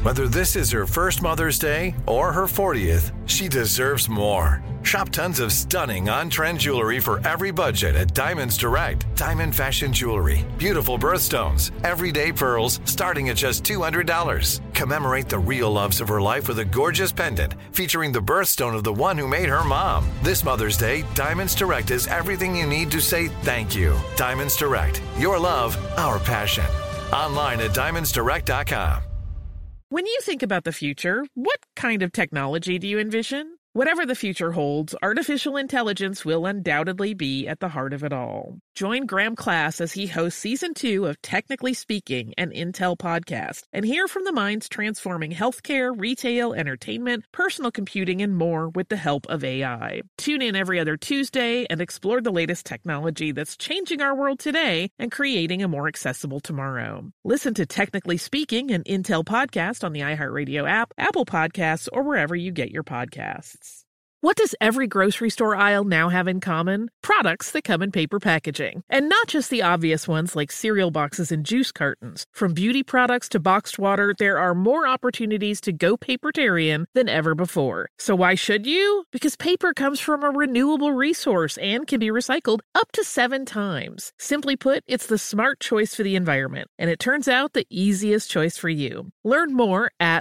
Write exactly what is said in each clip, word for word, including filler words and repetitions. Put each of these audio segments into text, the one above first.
Whether this is her first Mother's Day or her fortieth, she deserves more. Shop tons of stunning on-trend jewelry for every budget at Diamonds Direct. Diamond fashion jewelry, beautiful birthstones, everyday pearls starting at just two hundred dollars. Commemorate the real loves of her life with a gorgeous pendant featuring the birthstone of the one who made her mom. This Mother's Day, Diamonds Direct is everything you need to say thank you. Diamonds Direct, your love, our passion. Online at diamonds direct dot com. When you think about the future, what kind of technology do you envision? Whatever the future holds, artificial intelligence will undoubtedly be at the heart of it all. Join Graham Class as he hosts Season two of Technically Speaking, an Intel podcast, and hear from the minds transforming healthcare, retail, entertainment, personal computing, and more with the help of A I. Tune in every other Tuesday and explore the latest technology that's changing our world today and creating a more accessible tomorrow. Listen to Technically Speaking, an Intel podcast on the iHeartRadio app, Apple Podcasts, or wherever you get your podcasts. What does every grocery store aisle now have in common? Products that come in paper packaging. And not just the obvious ones like cereal boxes and juice cartons. From beauty products to boxed water, there are more opportunities to go papertarian than ever before. So why should you? Because paper comes from a renewable resource and can be recycled up to seven times. Simply put, it's the smart choice for the environment. And it turns out the easiest choice for you. Learn more at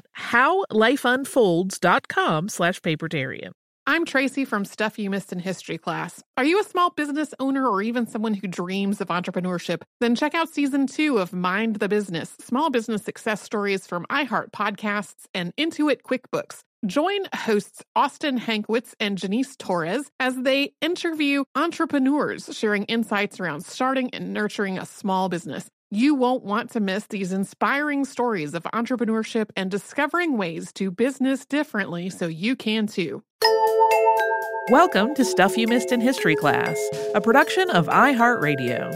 howlifeunfolds.com slash papertarian. I'm Tracy from Stuff You Missed in History class. Are you a small business owner or even someone who dreams of entrepreneurship? Then check out Season two of Mind the Business, small business success stories from iHeart Podcasts and Intuit QuickBooks. Join hosts Austin Hankwitz and Janice Torres as they interview entrepreneurs sharing insights around starting and nurturing a small business. You won't want to miss these inspiring stories of entrepreneurship and discovering ways to business differently so you can too. Welcome to Stuff You Missed in History Class, a production of iHeartRadio.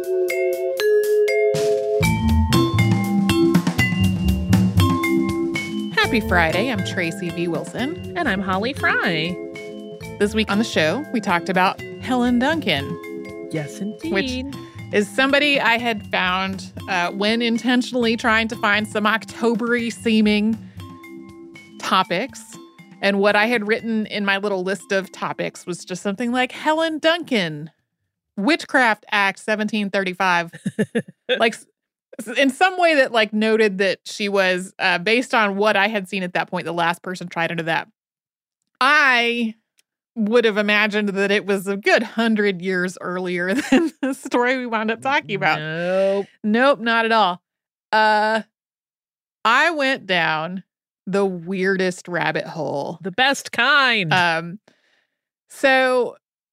Happy Friday, I'm Tracy V. Wilson. And I'm Holly Fry. This week on the show, we talked about Helen Duncan. Yes, indeed. Which is somebody I had found uh, when intentionally trying to find some October-y seeming topics. And what I had written in my little list of topics was just something like Helen Duncan, Witchcraft Act seventeen thirty-five. Like in some way that like noted that she was, uh, based on what I had seen at that point, the last person tried into that. I would have imagined that it was a good hundred years earlier than the story we wound up talking about. Nope. Nope, not at all. Uh, I went down the weirdest rabbit hole. The best kind. Um, so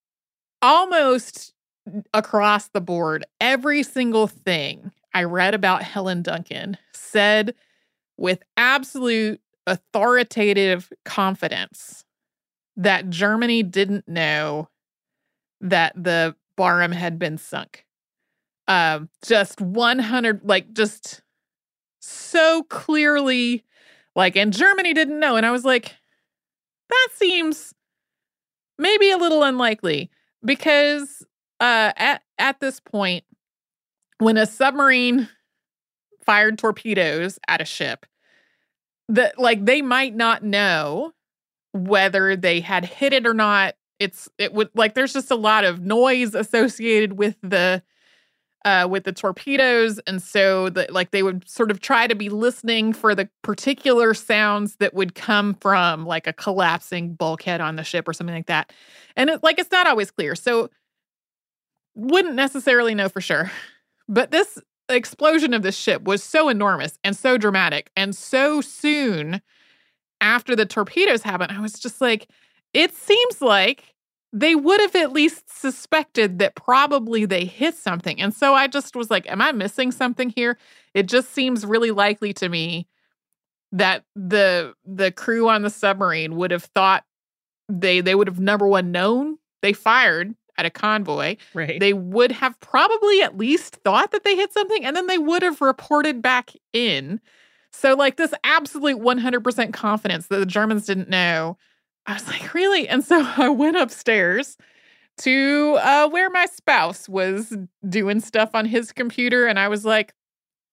almost across the board, every single thing I read about Helen Duncan said with absolute authoritative confidence that Germany didn't know that the Barham had been sunk. Um, just one hundred, like just so clearly, like, and Germany didn't know. And I was like, that seems maybe a little unlikely because uh, at, at this point, when a submarine fired torpedoes at a ship, that like they might not know whether they had hit it or not. It's it would like there's just a lot of noise associated with the uh, with the torpedoes, and so the, like they would sort of try to be listening for the particular sounds that would come from like a collapsing bulkhead on the ship or something like that. And it, like it's not always clear, so wouldn't necessarily know for sure. But this explosion of this ship was so enormous and so dramatic and so soon after the torpedoes happened, I was just like, it seems like they would have at least suspected that probably they hit something. And so I just was like, am I missing something here? It just seems really likely to me that the the crew on the submarine would have thought they they would have, number one, known they fired at a convoy. Right. They would have probably at least thought that they hit something, and then they would have reported back in. So like this absolute one hundred percent confidence that the Germans didn't know. I was like, really? And so I went upstairs to uh, where my spouse was doing stuff on his computer. And I was like,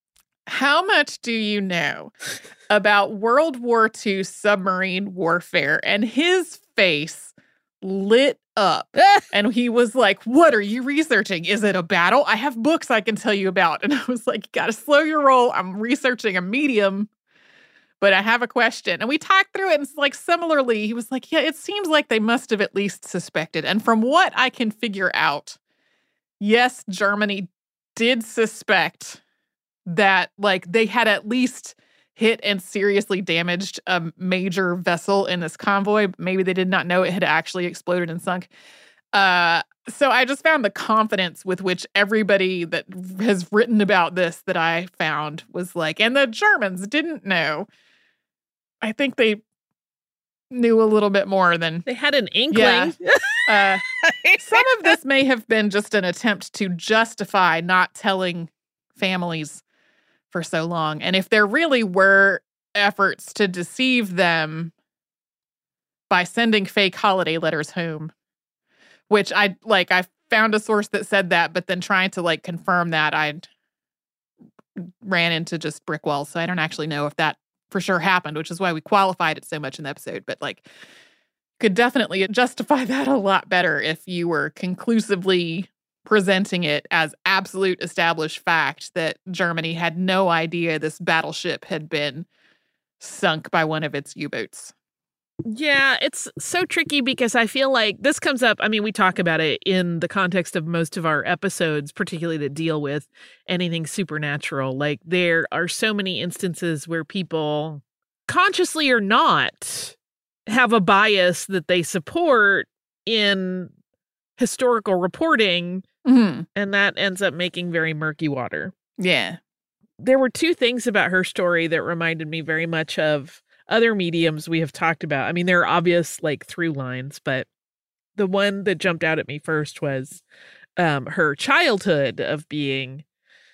How much do you know about World War Two submarine warfare? And his face lit up. And he was like, what are you researching? Is it a battle? I have books I can tell you about. And I was like, you got to slow your roll. I'm researching a medium, but I have a question. And we talked through it. And it's like, similarly, he was like, yeah, it seems like they must have at least suspected. And from what I can figure out, yes, Germany did suspect that, like, they had at least hit and seriously damaged a major vessel in this convoy. Maybe they did not know it had actually exploded and sunk. Uh, so I just found the confidence with which everybody that has written about this that I found was like, and the Germans didn't know. I think they knew a little bit more than... They had an inkling. Yeah. Uh, some of this may have been just an attempt to justify not telling families for so long. And if there really were efforts to deceive them by sending fake holiday letters home, which I, like, I found a source that said that, but then trying to, like, confirm that, I ran into just brick walls. So I don't actually know if that for sure happened, which is why we qualified it so much in the episode. But, like, could definitely justify that a lot better if you were conclusively presenting it as absolute established fact that Germany had no idea this battleship had been sunk by one of its U-boats. Yeah, it's so tricky because I feel like this comes up. I mean, we talk about it in the context of most of our episodes, particularly that deal with anything supernatural. Like, there are so many instances where people, consciously or not, have a bias that they support in historical reporting. Mm-hmm. And that ends up making very murky water. Yeah. There were two things about her story that reminded me very much of other mediums we have talked about. I mean, there are obvious, like, through lines, but the one that jumped out at me first was um, her childhood of being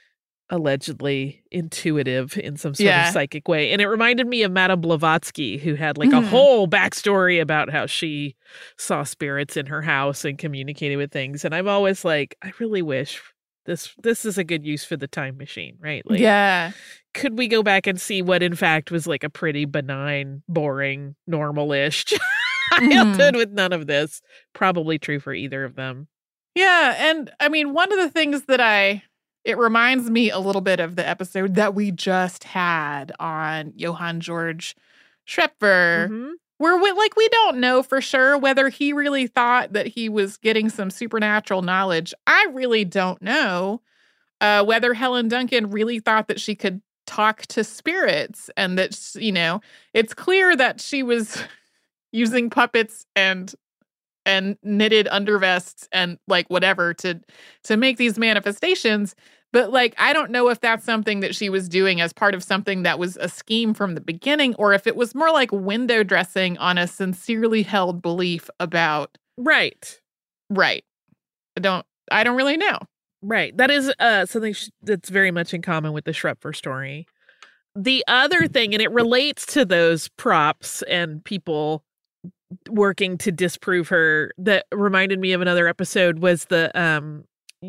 allegedly intuitive in some sort Yeah. of psychic way. And it reminded me of Madame Blavatsky, who had like Mhm. a whole backstory about how she saw spirits in her house and communicated with things. And I'm always like, I really wish this this is a good use for the time machine, right? Like, Yeah. could we go back and see what in fact was like a pretty benign, boring, normal-ish childhood with none of this? Probably true for either of them. Yeah. And I mean, one of the things that I, it reminds me a little bit of the episode that we just had on Johann George Schrepfer, Mhm. where we, like, we don't know for sure whether he really thought that he was getting some supernatural knowledge. I really don't know uh, whether Helen Duncan really thought that she could talk to spirits, and that, you know, it's clear that she was using puppets and and knitted undervests and, like, whatever to to make these manifestations. But, like, I don't know if that's something that she was doing as part of something that was a scheme from the beginning, or if it was more like window dressing on a sincerely held belief about... Right. Right. I don't, I don't really know. Right. That is uh, something sh- that's very much in common with the Schrepfer story. The other thing, and it relates to those props and people working to disprove her, that reminded me of another episode was the, um,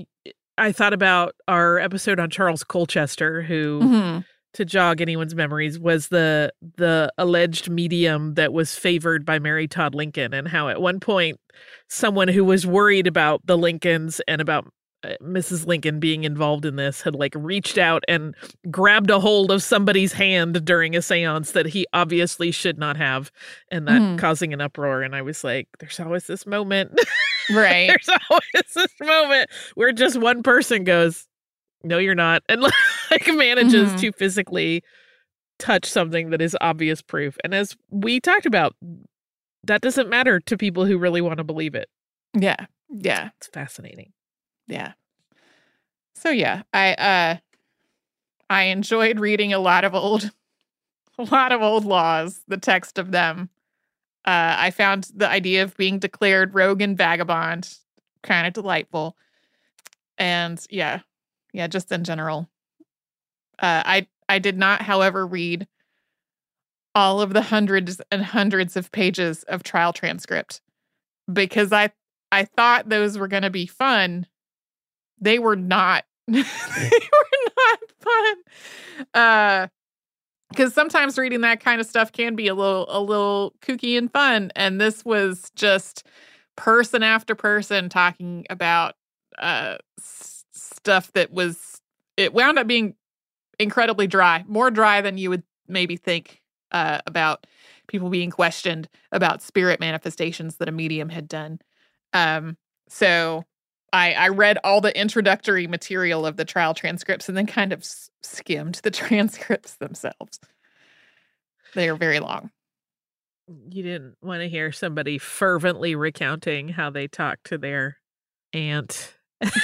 I thought about our episode on Charles Colchester, who, Mm-hmm. to jog anyone's memories, was the the alleged medium that was favored by Mary Todd Lincoln, and how at one point someone who was worried about the Lincolns and about uh, Missus Lincoln being involved in this had, like, reached out and grabbed a hold of somebody's hand during a seance that he obviously should not have, and that Mhm. causing an uproar. And I was like, there's always this moment. Right. There's always this moment where just one person goes, no, you're not, and like manages Mhm. to physically touch something that is obvious proof. And as we talked about, that doesn't matter to people who really want to believe it. Yeah. Yeah. It's fascinating. Yeah. So yeah, I uh I enjoyed reading a lot of old a lot of old laws, the text of them. Uh I found the idea of being declared rogue and vagabond kind of delightful. And yeah. Yeah, just in general. Uh I I did not, however, read all of the hundreds and hundreds of pages of trial transcript, because I I thought those were going to be fun. They were not. They were fun. Uh, because sometimes reading that kind of stuff can be a little, a little kooky and fun. And this was just person after person talking about uh, s- stuff that was, it wound up being incredibly dry, more dry than you would maybe think uh, about people being questioned about spirit manifestations that a medium had done. Um, so I, I read all the introductory material of the trial transcripts and then kind of s- skimmed the transcripts themselves. They are very long. You didn't want to hear somebody fervently recounting how they talked to their aunt.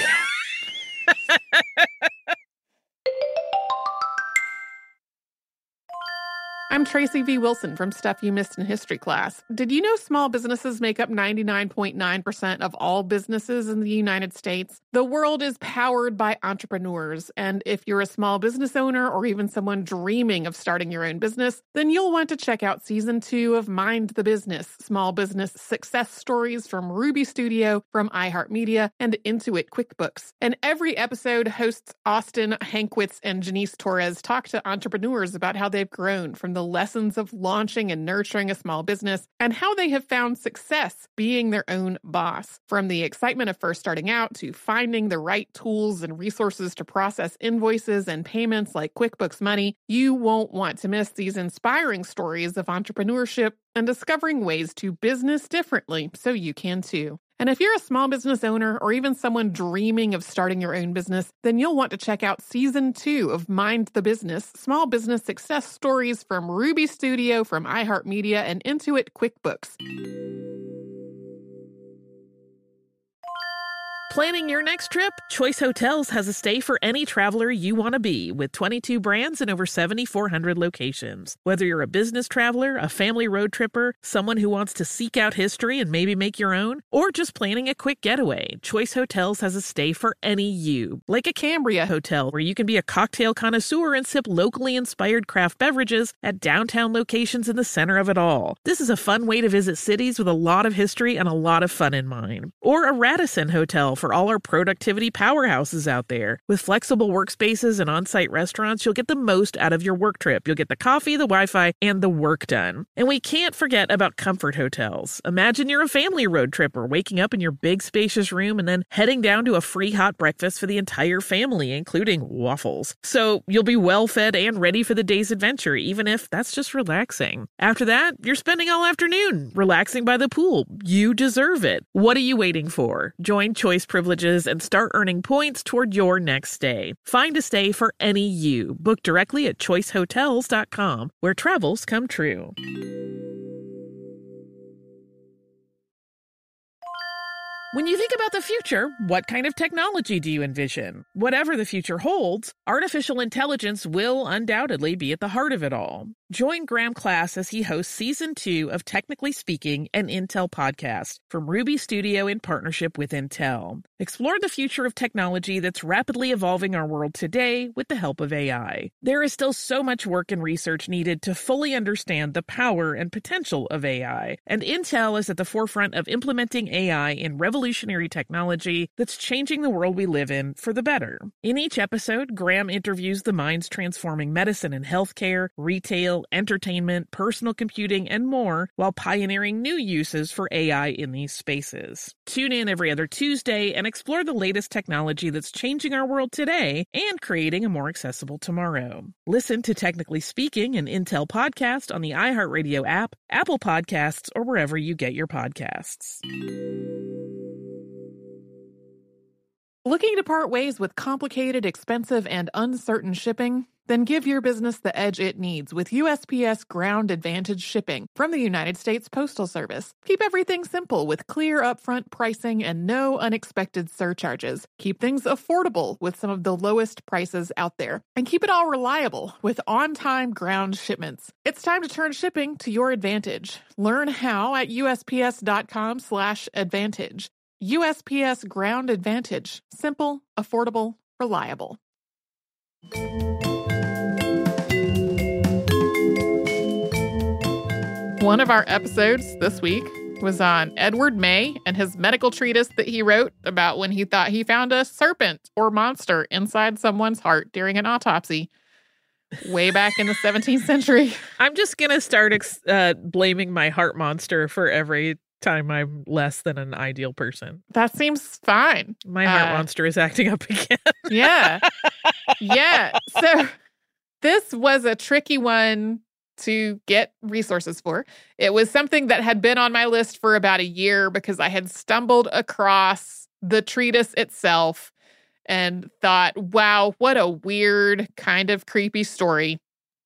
I'm Tracy V. Wilson from Stuff You Missed in History Class. Did you know small businesses make up ninety-nine point nine percent of all businesses in the United States? The world is powered by entrepreneurs, and if you're a small business owner or even someone dreaming of starting your own business, then you'll want to check out Season two of Mind the Business, Small Business Success Stories from Ruby Studio, from iHeartMedia, and Intuit QuickBooks. And every episode, hosts Austin Hankwitz and Janice Torres talk to entrepreneurs about how they've grown from the lessons of launching and nurturing a small business and how they have found success being their own boss. From the excitement of first starting out to finding the right tools and resources to process invoices and payments like QuickBooks Money, you won't want to miss these inspiring stories of entrepreneurship and discovering ways to business differently so you can too. And if you're a small business owner or even someone dreaming of starting your own business, then you'll want to check out Season two of Mind the Business, Small Business Success Stories from Ruby Studio, from iHeartMedia, and Intuit QuickBooks. Planning your next trip? Choice Hotels has a stay for any traveler you want to be, with twenty-two brands and over seven thousand four hundred locations. Whether you're a business traveler, a family road tripper, someone who wants to seek out history and maybe make your own, or just planning a quick getaway, Choice Hotels has a stay for any you. Like a Cambria Hotel, where you can be a cocktail connoisseur and sip locally inspired craft beverages at downtown locations in the center of it all. This is a fun way to visit cities with a lot of history and a lot of fun in mind. Or a Radisson Hotel for all our productivity powerhouses out there. With flexible workspaces and on-site restaurants, you'll get the most out of your work trip. You'll get the coffee, the Wi-Fi, and the work done. And we can't forget about comfort hotels. Imagine you're a family road tripper, waking up in your big spacious room and then heading down to a free hot breakfast for the entire family, including waffles. So you'll be well fed and ready for the day's adventure, even if that's just relaxing. After that, you're spending all afternoon relaxing by the pool. You deserve it. What are you waiting for? Join Choice Privileges and start earning points toward your next stay. Find a stay for any you. Book directly at choice hotels dot com, where travels come true. When you think about the future, what kind of technology do you envision? Whatever the future holds, artificial intelligence will undoubtedly be at the heart of it all. Join Graham Class as he hosts Season two of Technically Speaking, an Intel podcast from Ruby Studio in partnership with Intel. Explore the future of technology that's rapidly evolving our world today with the help of A I. There is still so much work and research needed to fully understand the power and potential of A I, and Intel is at the forefront of implementing A I in revolutionary technology that's changing the world we live in for the better. In each episode, Graham interviews the minds transforming medicine and healthcare, retail, entertainment, personal computing, and more, while pioneering new uses for A I in these spaces. Tune in every other Tuesday and explore the latest technology that's changing our world today and creating a more accessible tomorrow. Listen to Technically Speaking, an Intel podcast on the iHeartRadio app, Apple Podcasts, or wherever you get your podcasts. Looking to part ways with complicated, expensive, and uncertain shipping? Then give your business the edge it needs with U S P S Ground Advantage shipping from the United States Postal Service. Keep everything simple with clear upfront pricing and no unexpected surcharges. Keep things affordable with some of the lowest prices out there. And keep it all reliable with on-time ground shipments. It's time to turn shipping to your advantage. Learn how at U S P S dot com slash advantage. U S P S Ground Advantage. Simple, affordable, reliable. One of our episodes this week was on Edward May and his medical treatise that he wrote about when he thought he found a serpent or monster inside someone's heart during an autopsy way back in the seventeenth century. I'm just going to start ex- uh, blaming my heart monster for every time I'm less than an ideal person. That seems fine. My heart Uh, monster is acting up again. Yeah. Yeah. So this was a tricky one to get resources for. It was something that had been on my list for about a year because I had stumbled across the treatise itself and thought, wow, what a weird kind of creepy story.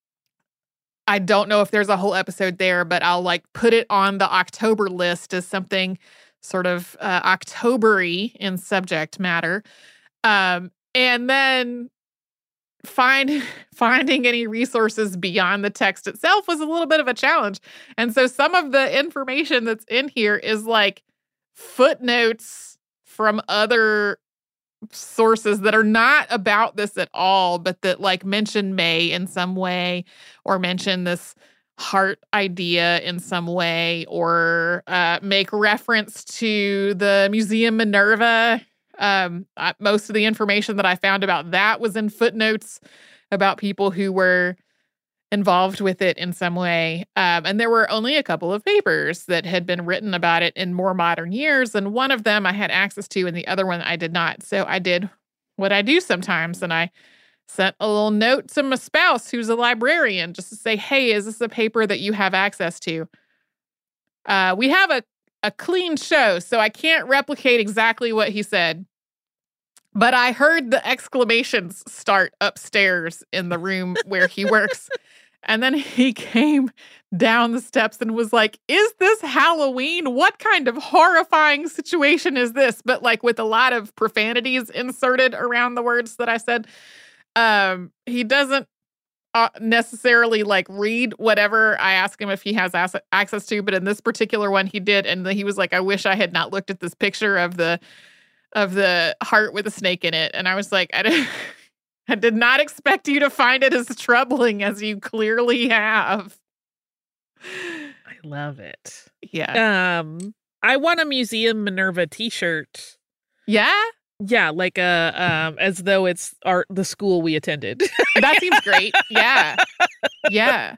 I don't know if there's a whole episode there, but I'll like put it on the October list as something sort of uh, October-y in subject matter. Um, and then find finding any resources beyond the text itself was a little bit of a challenge. And so some of the information that's in here is like footnotes from other sources that are not about this at all, but that like mention May in some way or mention this heart idea in some way or uh, make reference to the Museum Minerva. Um, I, most of the information that I found about that was in footnotes about people who were involved with it in some way. Um, and there were only a couple of papers that had been written about it in more modern years. And one of them I had access to and the other one I did not. So I did what I do sometimes. And I sent a little note to my spouse who's a librarian just to say, hey, is this a paper that you have access to? Uh, we have a, a clean show, so I can't replicate exactly what he said. But I heard the exclamations start upstairs in the room where he works. And then he came down the steps and was like, is this Halloween? What kind of horrifying situation is this? But like with a lot of profanities inserted around the words that I said. Um, he doesn't uh, necessarily like read whatever I ask him if he has ass- access to. But in this particular one, he did. And he was like, I wish I had not looked at this picture of the of the heart with a snake in it. And I was like, I, did, I did not expect you to find it as troubling as you clearly have. I love it. Yeah. Um, I want a Museum Minerva t-shirt. Yeah? Yeah, like a um as though it's our the school we attended. That seems great. Yeah. Yeah.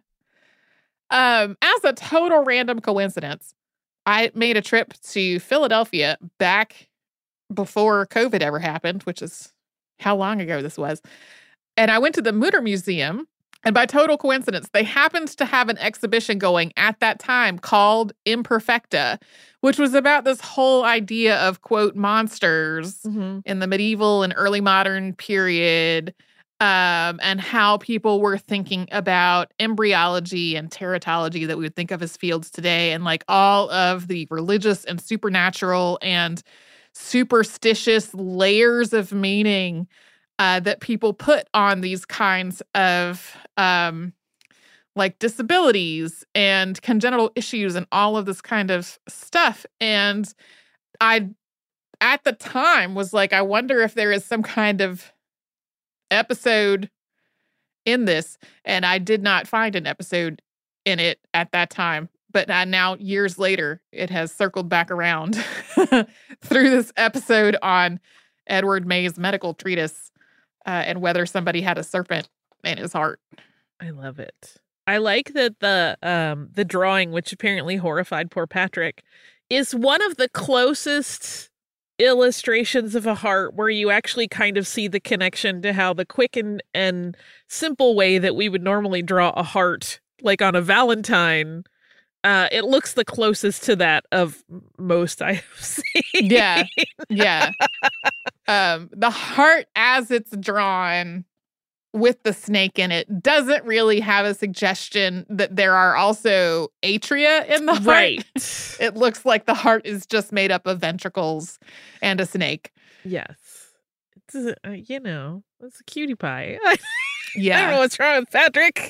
Um, as a total random coincidence, I made a trip to Philadelphia back before COVID ever happened, which is how long ago this was. And I went to the Mutter Museum, and by total coincidence, they happened to have an exhibition going at that time called Imperfecta, which was about this whole idea of, quote, monsters Mm-hmm. in the medieval and early modern period, um, and how people were thinking about embryology and teratology that we would think of as fields today, and like all of the religious and supernatural and superstitious layers of meaning uh, that people put on these kinds of um, like disabilities and congenital issues and all of this kind of stuff. And I, at the time, was like, I wonder if there is some kind of episode in this. And I did not find an episode in it at that time. But uh, now, years later, it has circled back around through this episode on Edward May's medical treatise uh, and whether somebody had a serpent in his heart. I love it. I like that the um the drawing, which apparently horrified poor Patrick, is one of the closest illustrations of a heart where you actually kind of see the connection to how the quick and, and simple way that we would normally draw a heart, like on a Valentine, Uh, it looks the closest to that of most I have seen. Yeah, yeah. um, the heart as it's drawn with the snake in it doesn't really have a suggestion that there are also atria in the heart. Right. It looks like the heart is just made up of ventricles and a snake. Yes. It's a, uh, you know, it's a cutie pie. Yeah. I don't know what's wrong with Patrick.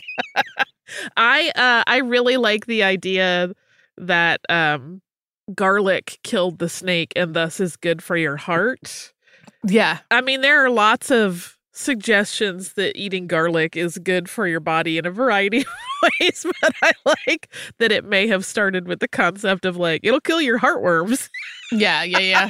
I uh I really like the idea that um garlic killed the snake and thus is good for your heart. Yeah. I mean, there are lots of suggestions that eating garlic is good for your body in a variety of ways, but I like that it may have started with the concept of like, it'll kill your heartworms. Yeah, yeah,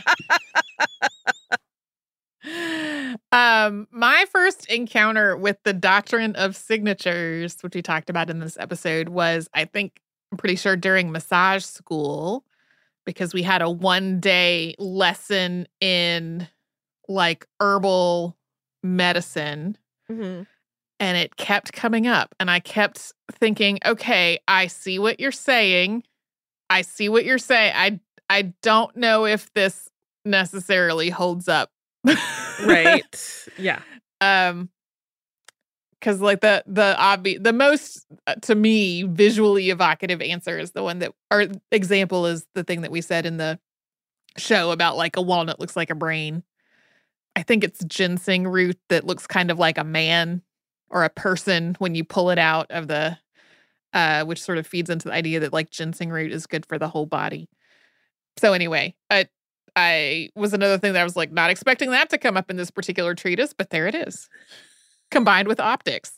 yeah. um, my first encounter with the doctrine of signatures, which we talked about in this episode, was, I think, I'm pretty sure during massage school, because we had a one day lesson in like herbal medicine. Mm-hmm. And it kept coming up. And I kept thinking, okay, I see what you're saying. I see what you're saying. I I don't know if this necessarily holds up. Right. Yeah. Um, because like the the obvious, the most uh, to me visually evocative answer is the one that, or example is the thing that we said in the show about like a walnut looks like a brain. I think it's ginseng root that looks kind of like a man or a person when you pull it out of the, uh, which sort of feeds into the idea that like ginseng root is good for the whole body. So anyway, I, I was another thing that I was like not expecting that to come up in this particular treatise, but there it is, combined with optics.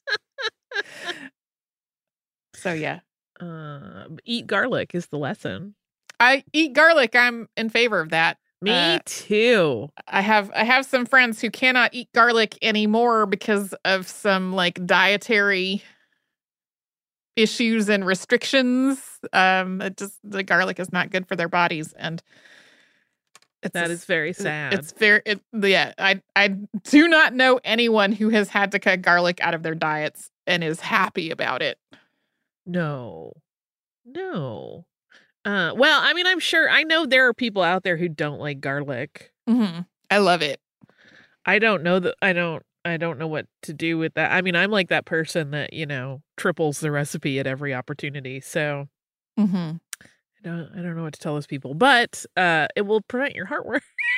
So yeah. Uh, eat garlic is the lesson. I eat garlic. I'm in favor of that. Me uh, too. I have I have some friends who cannot eat garlic anymore because of some like dietary issues and restrictions. Um, it just the garlic is not good for their bodies, and it's that a, is very sad. It's very it, yeah. I I do not know anyone who has had to cut garlic out of their diets and is happy about it. No, no. Uh, well, I mean, I'm sure, I know there are people out there who don't like garlic. Mm-hmm. I love it. I don't know that, I don't, I don't know what to do with that. I mean, I'm like that person that, you know, triples the recipe at every opportunity. So mm-hmm. I don't, I don't know what to tell those people, but, uh, it will prevent your heartworm.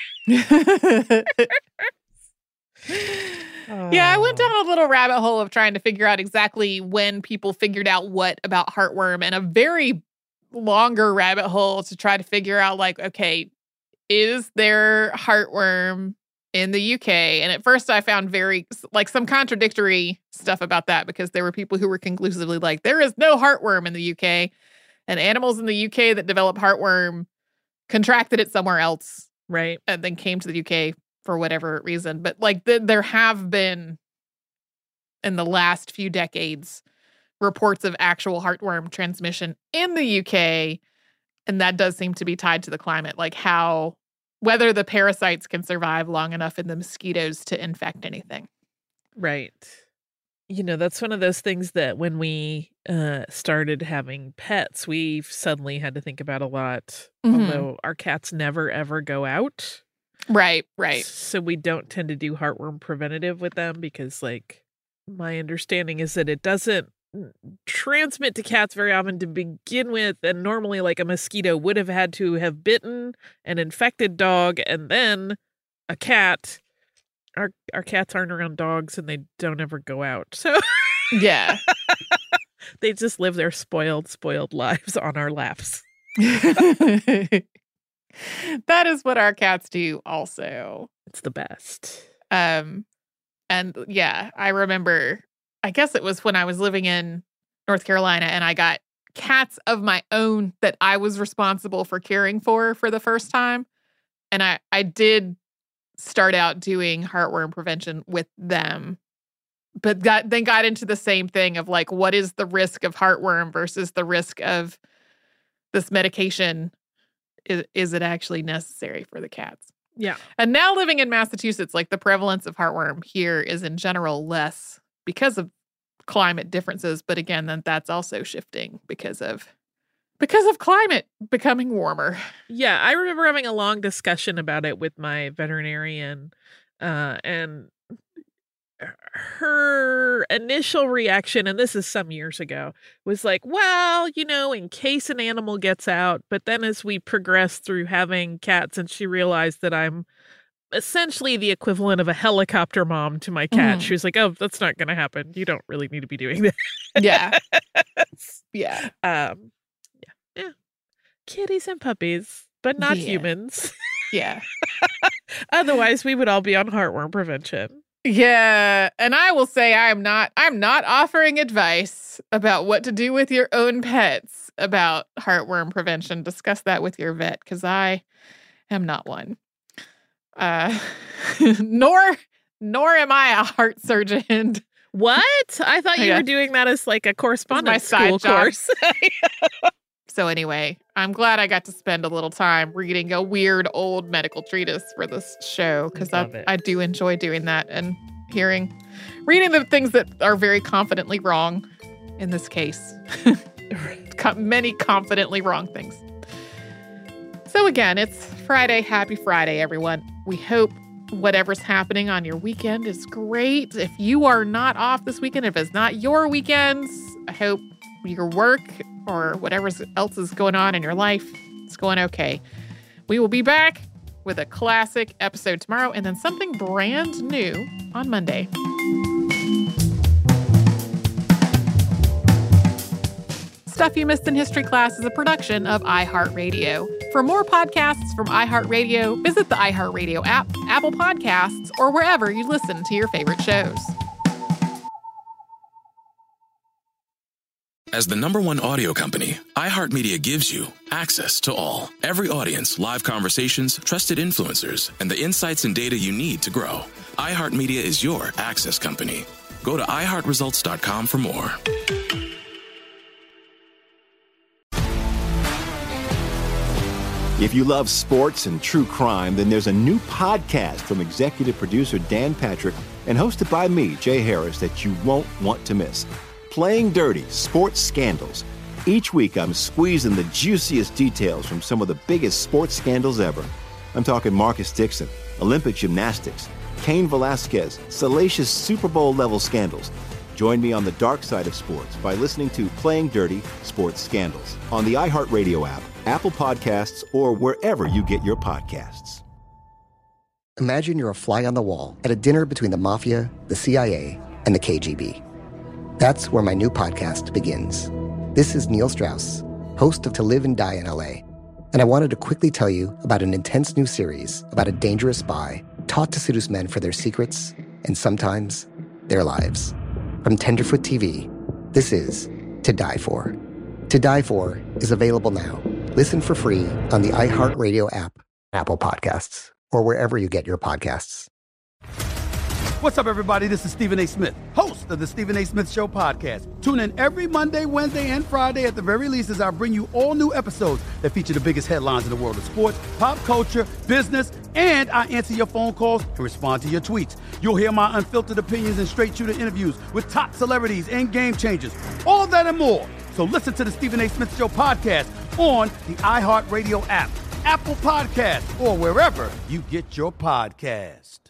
Oh. Yeah, I went down a little rabbit hole of trying to figure out exactly when people figured out what about heartworm, and a very longer rabbit hole to try to figure out like, okay, is there heartworm in the U K? And at first I found very like some contradictory stuff about that, because there were people who were conclusively like, there is no heartworm in the U K, and animals in the U K that develop heartworm contracted it somewhere else. Right. And then came to the U K for whatever reason. But like the, there have been in the last few decades reports of actual heartworm transmission in the U K. And that does seem to be tied to the climate, like how, whether the parasites can survive long enough in the mosquitoes to infect anything. Right. You know, that's one of those things that when we uh, started having pets, we suddenly had to think about a lot. Mm-hmm. Although our cats never, ever go out. Right, right. So we don't tend to do heartworm preventative with them because, like, my understanding is that it doesn't transmit to cats very often to begin with. And normally, like, a mosquito would have had to have bitten an infected dog and then a cat. Our our cats aren't around dogs and they don't ever go out. So yeah. They just live their spoiled, spoiled lives on our laps. That is what our cats do also. It's the best. Um, and yeah, I remember, I guess it was when I was living in North Carolina and I got cats of my own that I was responsible for caring for for the first time. And I, I did start out doing heartworm prevention with them, but got then got into the same thing of like, what is the risk of heartworm versus the risk of this medication? Is, is it actually necessary for the cats? Yeah. And now living in Massachusetts, like the prevalence of heartworm here is in general less because of climate differences. But again, then that's also shifting because of because of climate becoming warmer. Yeah, I remember having a long discussion about it with my veterinarian, uh, and her initial reaction, and this is some years ago, was like, well, you know, in case an animal gets out. But then as we progressed through having cats and she realized that I'm essentially the equivalent of a helicopter mom to my cat, mm. she was like, oh, that's not going to happen. You don't really need to be doing that. Yeah. Yeah. Um, yeah. Yeah. Kitties and puppies, but not yeah. humans. Yeah. Otherwise, we would all be on heartworm prevention. Yeah, and I will say I am not I'm not offering advice about what to do with your own pets about heartworm prevention. Discuss that with your vet, because I am not one. Uh, nor nor am I a heart surgeon. What? I thought you Yeah. were doing that as like a correspondence my side school job. course. So anyway, I'm glad I got to spend a little time reading a weird old medical treatise for this show, because I, Love it. I do enjoy doing that and hearing, reading the things that are very confidently wrong in this case. Co- Many confidently wrong things. So again, it's Friday. Happy Friday, everyone. We hope whatever's happening on your weekend is great. If you are not off this weekend, if it's not your weekends, I hope your work or whatever else is going on in your life is going okay. We will be back with a classic episode tomorrow and then something brand new on Monday. Stuff You Missed in History Class is a production of iHeartRadio. For more podcasts from iHeartRadio, visit the iHeartRadio app, Apple Podcasts, or wherever you listen to your favorite shows. As the number one audio company, iHeartMedia gives you access to all. Every audience, live conversations, trusted influencers, and the insights and data you need to grow. iHeartMedia is your access company. Go to i heart results dot com for more. If you love sports and true crime, then there's a new podcast from executive producer Dan Patrick and hosted by me, Jay Harris, that you won't want to miss. Playing Dirty: Sports Scandals. Each week, I'm squeezing the juiciest details from some of the biggest sports scandals ever. I'm talking Marcus Dixon, Olympic gymnastics, Cain Velasquez, salacious Super Bowl-level scandals. Join me on the dark side of sports by listening to Playing Dirty: Sports Scandals on the iHeartRadio app, Apple Podcasts, or wherever you get your podcasts. Imagine you're a fly on the wall at a dinner between the mafia, the C I A, and the K G B. That's where my new podcast begins. This is Neil Strauss, host of To Live and Die in L A, and I wanted to quickly tell you about an intense new series about a dangerous spy taught to seduce men for their secrets and sometimes their lives. From Tenderfoot T V, this is To Die For. To Die For is available now. Listen for free on the iHeartRadio app, Apple Podcasts, or wherever you get your podcasts. What's up, everybody? This is Stephen A. Smith, host of the Stephen A. Smith Show podcast. Tune in every Monday, Wednesday, and Friday at the very least as I bring you all new episodes that feature the biggest headlines in the world of sports, pop culture, business, and I answer your phone calls and respond to your tweets. You'll hear my unfiltered opinions and straight-shooter interviews with top celebrities and game changers. All that and more. So listen to the Stephen A. Smith Show podcast on the iHeartRadio app, Apple Podcasts, or wherever you get your podcasts.